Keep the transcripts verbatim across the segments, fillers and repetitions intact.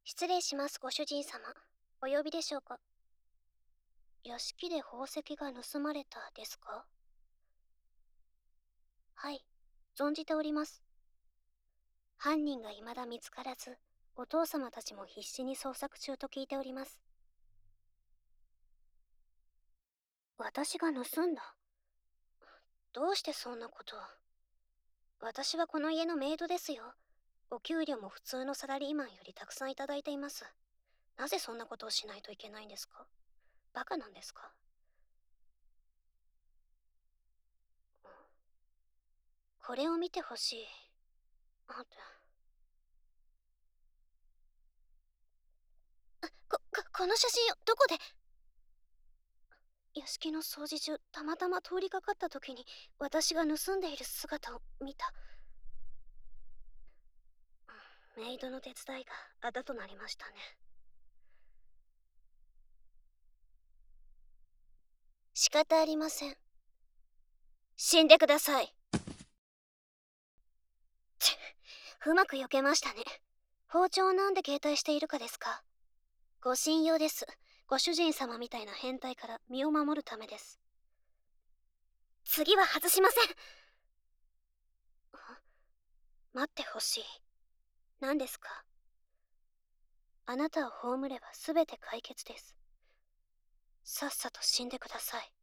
失礼します、ご主人様。お呼びでしょうか？屋敷で宝石が盗まれたですか？はい、存じております。犯人が未だ見つからず、お父様たちも必死に捜索中と聞いております。私が盗んだ？どうしてそんなことを。私はこの家のメイドですよ。お給料も普通のサラリーマンよりたくさんいただいています。なぜそんなことをしないといけないんですか？バカなんですか？これを見てほしい。あんた。こ、こ、この写真をどこで？屋敷の掃除中、たまたま通りかかった時に私が盗んでいる姿を見た。メイドの手伝いがあだとなりましたね。仕方ありません。死んでください。ちうまく避けましたね。包丁をなんで携帯しているかですか？ご信用です。ご主人様みたいな変態から身を守るためです。次は外しません。待ってほしい。何ですか？あなたを葬れば全て解決です。さっさと死んでください。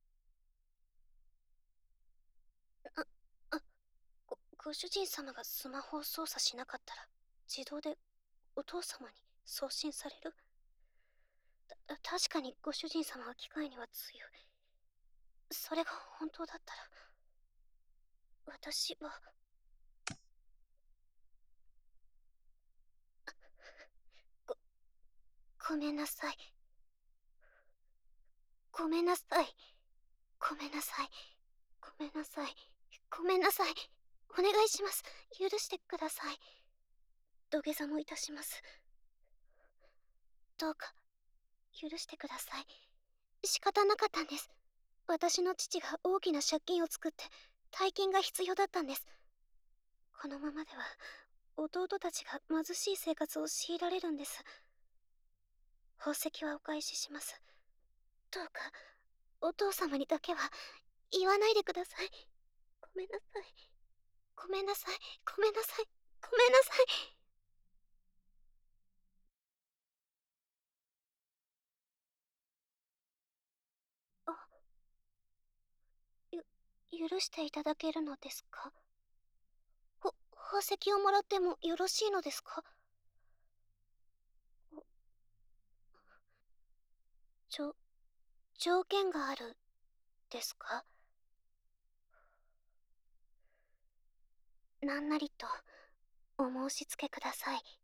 あ、あ、ご、ご主人様がスマホを操作しなかったら、自動でお父様に送信される？た、確かにご主人様は機械には強い。それが本当だったら、私は。ご、ごめんなさい。ごめんなさい。ごめんなさい。ごめんなさい。ごめんなさい。お願いします。許してください。土下座もいたします。どうか、許してください。仕方なかったんです。私の父が大きな借金を作って、大金が必要だったんです。このままでは、弟たちが貧しい生活を強いられるんです。宝石はお返しします。どうか、お父様にだけは言わないでください。ごめんなさい。ごめんなさい。ごめんなさい。ごめんなさい。あ、ゆ、許していただけるのですか？ほ、宝石をもらってもよろしいのですか？ちょ、条件がある、ですか？なんなりと、お申し付けください。